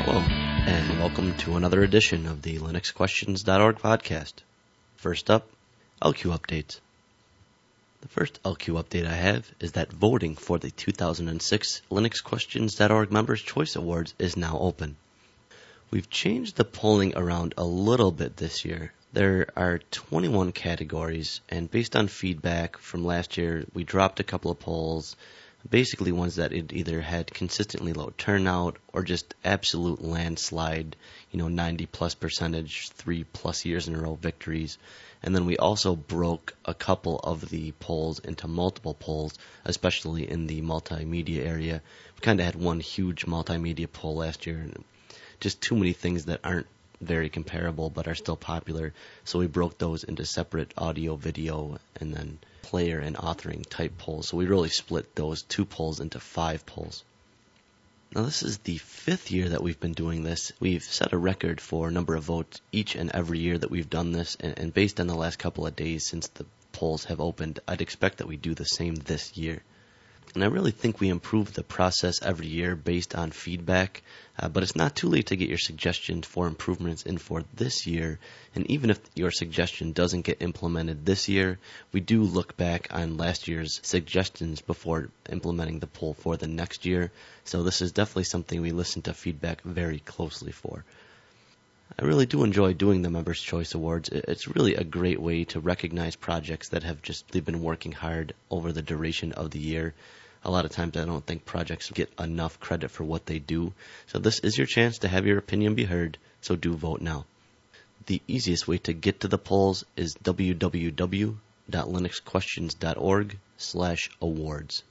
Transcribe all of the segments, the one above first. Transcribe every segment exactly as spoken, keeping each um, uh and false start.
Hello, and welcome to another edition of the Linux Questions dot org podcast. First up, L Q updates. The first L Q update I have is that voting for the two thousand six Linux Questions dot org Members' Choice Awards is now open. We've changed the polling around a little bit this year. There are twenty-one categories, and based on feedback from last year, we dropped a couple of polls, basically ones that it either had consistently low turnout or just absolute landslide, you know, ninety plus percentage, three plus years in a row victories. And then we also broke a couple of the polls into multiple polls, especially in the multimedia area. We kind of had one huge multimedia poll last year, and just too many things that aren't very comparable but are still popular. So we broke those into separate audio, video, and then player and authoring type polls. So we really split those two polls into five polls. Now this is the fifth year that we've been doing this. We've set a record for number of votes each and every year that we've done this, and, and based on the last couple of days since the polls have opened, I'd expect that we do the same this year. And I really think we improve the process every year based on feedback, uh, but it's not too late to get your suggestions for improvements in for this year. And even if your suggestion doesn't get implemented this year, we do look back on last year's suggestions before implementing the poll for the next year. So this is definitely something we listen to feedback very closely for. I really do enjoy doing the Members' Choice Awards. It's really a great way to recognize projects that have just they've been working hard over the duration of the year. A lot of times I don't think projects get enough credit for what they do. So this is your chance to have your opinion be heard, so do vote now. The easiest way to get to the polls is w w w dot linux questions dot org slash awards.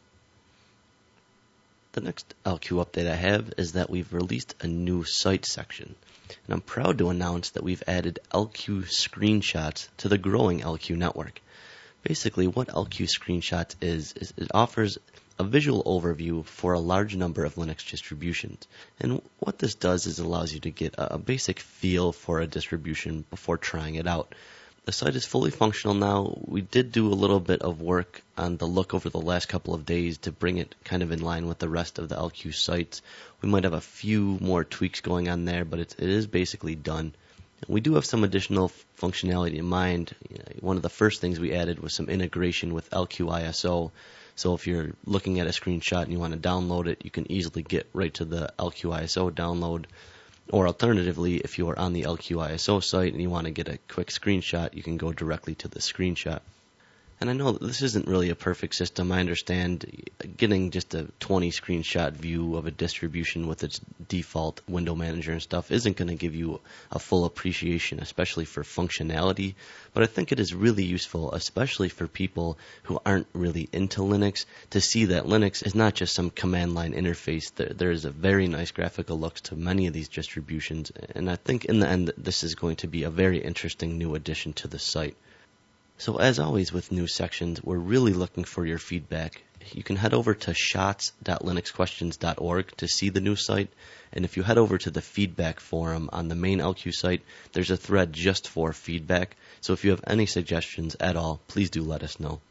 The next L Q update I have is that we've released a new site section. And I'm proud to announce that we've added L Q screenshots to the growing L Q network. Basically, what L Q screenshots is, is it offers a visual overview for a large number of Linux distributions. And what this does is it allows you to get a, a basic feel for a distribution before trying it out. The site is fully functional now. We did do a little bit of work on the look over the last couple of days to bring it kind of in line with the rest of the L Q sites. We might have a few more tweaks going on there, but it's, it is basically done. We do have some additional functionality in mind. One of the first things we added was some integration with L Q I S O. So if you're looking at a screenshot and you want to download it, you can easily get right to the L Q I S O download. Or alternatively, if you are on the L Q I S O site and you want to get a quick screenshot, you can go directly to the screenshot. And I know that this isn't really a perfect system. I understand getting just a twenty screenshot view of a distribution with its default window manager and stuff isn't going to give you a full appreciation, especially for functionality. But I think it is really useful, especially for people who aren't really into Linux, to see that Linux is not just some command line interface. There, there is a very nice graphical look to many of these distributions. And I think in the end, this is going to be a very interesting new addition to the site. So as always with new sections, we're really looking for your feedback. You can head over to shots dot linux questions dot org to see the new site. And if you head over to the feedback forum on the main L Q site, there's a thread just for feedback. So if you have any suggestions at all, please do let us know.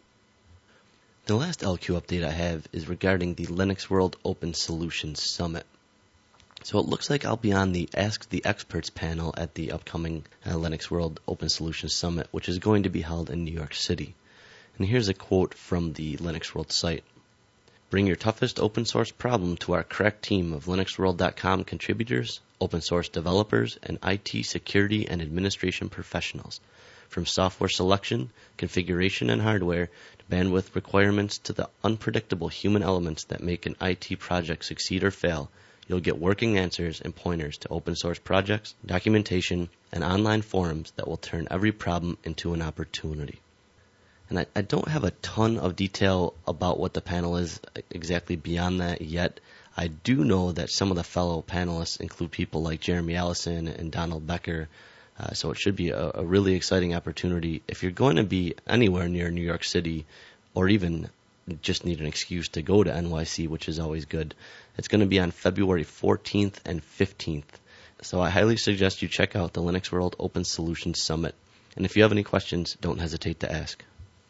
The last L Q update I have is regarding the Linux World Open Solutions Summit. So it looks like I'll be on the Ask the Experts panel at the upcoming uh, Linux World Open Solutions Summit, which is going to be held in New York City. And here's a quote from the Linux World site. Bring your toughest open source problem to our crack team of Linux World dot com contributors, open source developers, and I T security and administration professionals. From software selection, configuration and hardware, to bandwidth requirements to the unpredictable human elements that make an I T project succeed or fail, you'll get working answers and pointers to open source projects, documentation, and online forums that will turn every problem into an opportunity. And I, I don't have a ton of detail about what the panel is exactly beyond that yet. I do know that some of the fellow panelists include people like Jeremy Allison and Donald Becker, uh, so it should be a, a really exciting opportunity. If you're going to be anywhere near New York City, or even just need an excuse to go to N Y C, which is always good, it's going to be on February fourteenth and fifteenth. So I highly suggest you check out the Linux World Open Solutions Summit. And if you have any questions, don't hesitate to ask.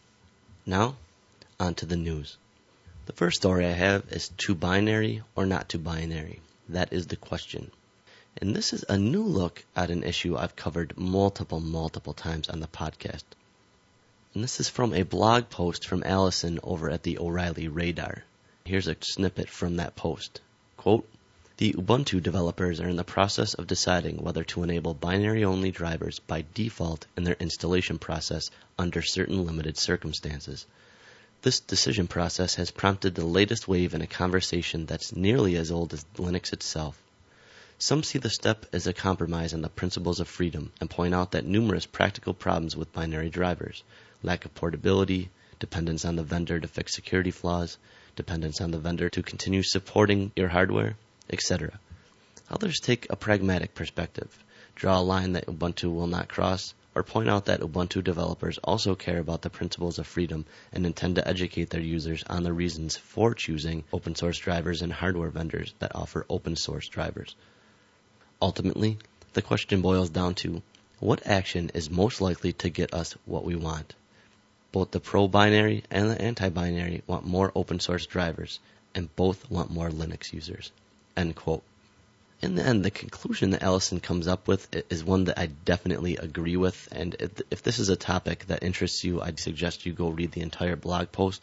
Now, on to the news. The first story I have is too binary or not too binary? That is the question. And this is a new look at an issue I've covered multiple, multiple times on the podcast. And this is from a blog post from Allison over at the O'Reilly Radar. Here's a snippet from that post. Quote, "The Ubuntu developers are in the process of deciding whether to enable binary-only drivers by default in their installation process under certain limited circumstances. This decision process has prompted the latest wave in a conversation that's nearly as old as Linux itself. Some see the step as a compromise on the principles of freedom and point out that numerous practical problems with binary drivers, lack of portability, dependence on the vendor to fix security flaws, dependence on the vendor to continue supporting your hardware, et cetera. Others take a pragmatic perspective, draw a line that Ubuntu will not cross, or point out that Ubuntu developers also care about the principles of freedom and intend to educate their users on the reasons for choosing open source drivers and hardware vendors that offer open source drivers. Ultimately, the question boils down to, what action is most likely to get us what we want? Both the pro-binary and the anti-binary want more open source drivers, and both want more Linux users." End quote. In the end, the conclusion that Allison comes up with is one that I definitely agree with, and if this is a topic that interests you, I'd suggest you go read the entire blog post.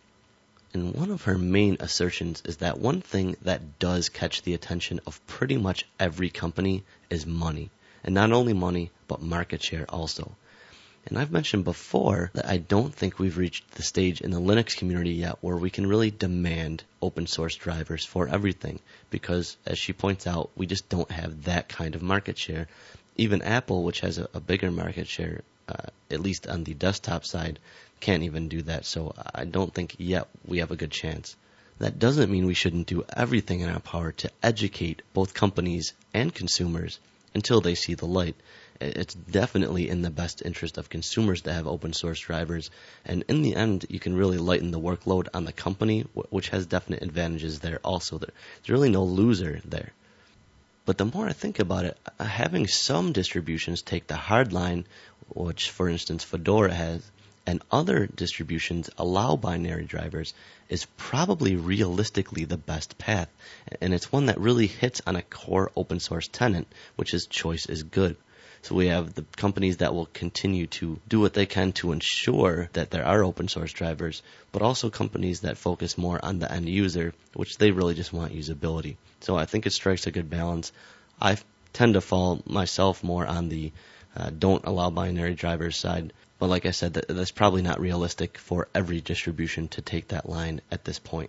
And one of her main assertions is that one thing that does catch the attention of pretty much every company is money. And not only money, but market share also. And I've mentioned before that I don't think we've reached the stage in the Linux community yet where we can really demand open source drivers for everything because, as she points out, we just don't have that kind of market share. Even Apple, which has a, a bigger market share, uh, at least on the desktop side, can't even do that. So I don't think yet we have a good chance. That doesn't mean we shouldn't do everything in our power to educate both companies and consumers until they see the light. It's definitely in the best interest of consumers to have open source drivers, and in the end, you can really lighten the workload on the company, which has definite advantages there also. There's really no loser there. But the more I think about it, having some distributions take the hard line, which, for instance, Fedora has, and other distributions allow binary drivers, is probably realistically the best path, and it's one that really hits on a core open source tenet, which is choice is good. So we have the companies that will continue to do what they can to ensure that there are open source drivers, but also companies that focus more on the end user, which they really just want usability. So I think it strikes a good balance. I tend to fall myself more on the uh, don't allow binary drivers side, but like I said, that, that's probably not realistic for every distribution to take that line at this point.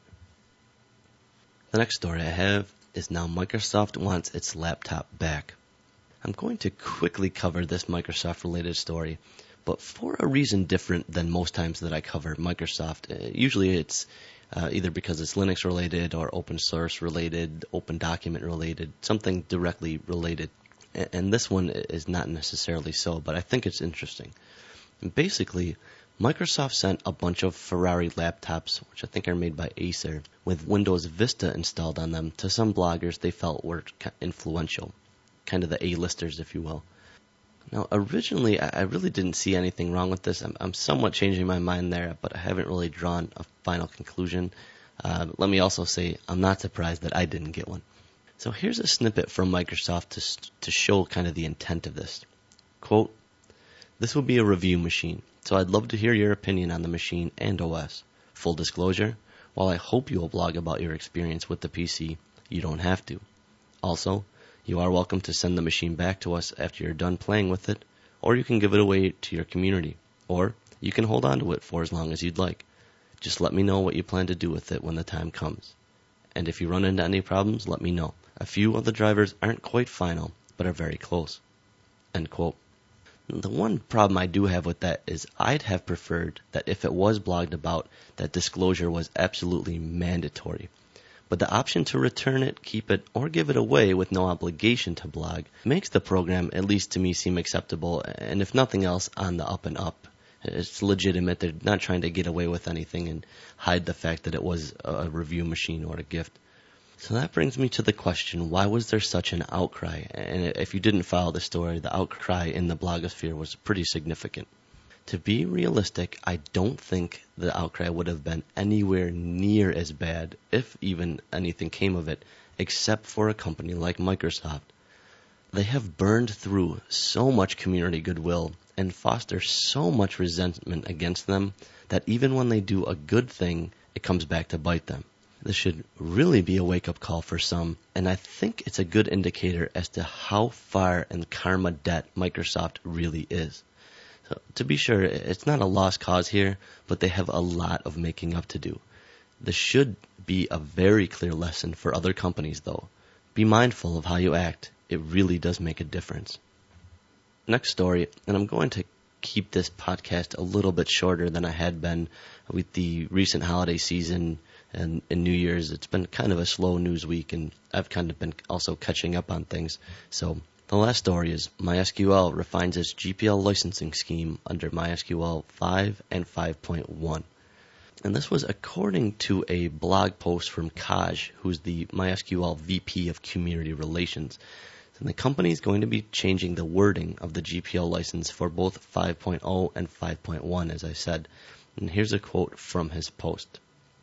The next story I have is now Microsoft wants its laptop back. I'm going to quickly cover this Microsoft-related story, but for a reason different than most times that I cover Microsoft. Uh, usually it's uh, either because it's Linux-related or open source-related, open document-related, something directly related. And, and this one is not necessarily so, but I think it's interesting. And basically, Microsoft sent a bunch of Ferrari laptops, which I think are made by Acer, with Windows Vista installed on them to some bloggers they felt were influential. Kind of the A-listers, if you will. Now, originally, I really didn't see anything wrong with this. I'm, I'm somewhat changing my mind there, but I haven't really drawn a final conclusion. Uh, let me also say, I'm not surprised that I didn't get one. So here's a snippet from Microsoft to, to show kind of the intent of this. Quote, "This will be a review machine, so I'd love to hear your opinion on the machine and O S. Full disclosure, while I hope you will blog about your experience with the P C, you don't have to. Also, you are welcome to send the machine back to us after you're done playing with it, or you can give it away to your community, or you can hold on to it for as long as you'd like. Just let me know what you plan to do with it when the time comes. And if you run into any problems, let me know. A few of the drivers aren't quite final, but are very close." End quote. The one problem I do have with that is I'd have preferred that if it was blogged about, that disclosure was absolutely mandatory. But the option to return it, keep it, or give it away with no obligation to blog makes the program, at least to me, seem acceptable, and if nothing else, on the up and up. It's legitimate. They're not trying to get away with anything and hide the fact that it was a review machine or a gift. So that brings me to the question, why was there such an outcry? And if you didn't follow the story, the outcry in the blogosphere was pretty significant. To be realistic, I don't think the outcry would have been anywhere near as bad, if even anything came of it, except for a company like Microsoft. They have burned through so much community goodwill and foster so much resentment against them that even when they do a good thing, it comes back to bite them. This should really be a wake-up call for some, and I think it's a good indicator as to how far in karma debt Microsoft really is. So, to be sure, it's not a lost cause here, but they have a lot of making up to do. This should be a very clear lesson for other companies, though. Be mindful of how you act. It really does make a difference. Next story, and I'm going to keep this podcast a little bit shorter than I had been with the recent holiday season and, and New Year's. It's been kind of a slow news week, and I've kind of been also catching up on things. So the last story is MySQL refines its G P L licensing scheme under MySQL five and five point one. And this was according to a blog post from Kaj, who's the MySQL V P of Community Relations. And the company is going to be changing the wording of the G P L license for both five point oh and five point one, as I said. And here's a quote from his post.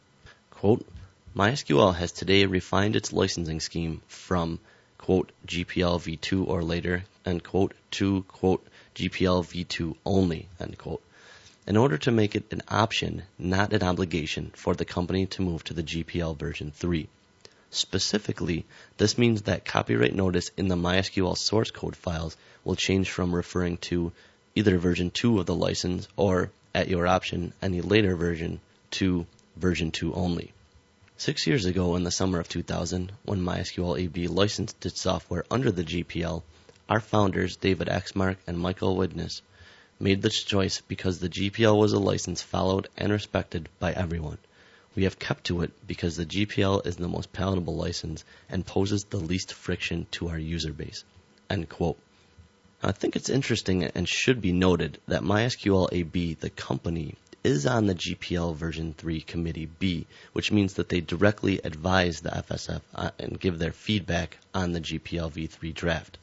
Quote, MySQL has today refined its licensing scheme from, quote, G P L v two or later, end quote, to, quote, G P L v two only, end quote, in order to make it an option, not an obligation, for the company to move to the G P L version three. Specifically, this means that copyright notice in the MySQL source code files will change from referring to either version two of the license or, at your option, any later version to version two only. Six years ago, in the summer of two thousand, when MySQL A B licensed its software under the G P L, our founders, David Exmark and Michael Widnes, made this choice because the G P L was a license followed and respected by everyone. We have kept to it because the G P L is the most palatable license and poses the least friction to our user base. End quote. I think it's interesting and should be noted that MySQL A B, the company, is on the G P L version three Committee B, which means that they directly advise the F S F and give their feedback on the G P L v three draft.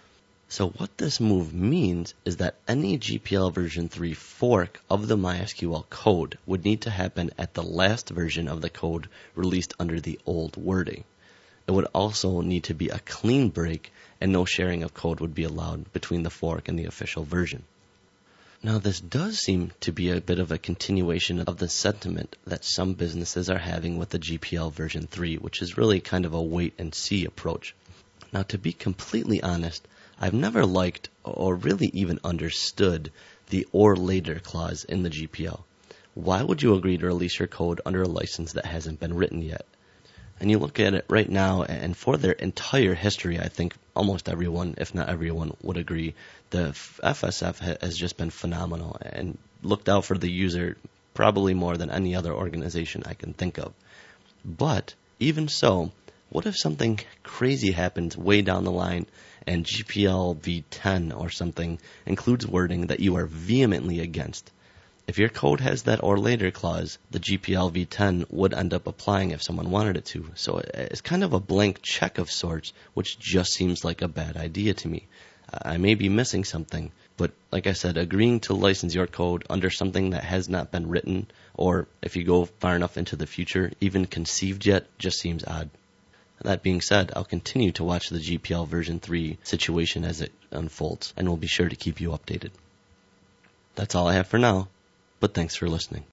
So what this move means is that any G P L version three fork of the MySQL code would need to happen at the last version of the code released under the old wording. It would also need to be a clean break, and no sharing of code would be allowed between the fork and the official version. Now, this does seem to be a bit of a continuation of the sentiment that some businesses are having with the G P L version three, which is really kind of a wait-and-see approach. Now, to be completely honest, I've never liked or really even understood the or later clause in the G P L. Why would you agree to release your code under a license that hasn't been written yet? And you look at it right now, and for their entire history, I think almost everyone, if not everyone, would agree, the F S F has just been phenomenal and looked out for the user probably more than any other organization I can think of. But even so, what if something crazy happens way down the line and G P L v ten or something includes wording that you are vehemently against? If your code has that or later clause, the G P L v ten would end up applying if someone wanted it to. So it's kind of a blank check of sorts, which just seems like a bad idea to me. I may be missing something, but like I said, agreeing to license your code under something that has not been written, or if you go far enough into the future, even conceived yet, just seems odd. That being said, I'll continue to watch the G P L version three situation as it unfolds, and will be sure to keep you updated. That's all I have for now, but thanks for listening.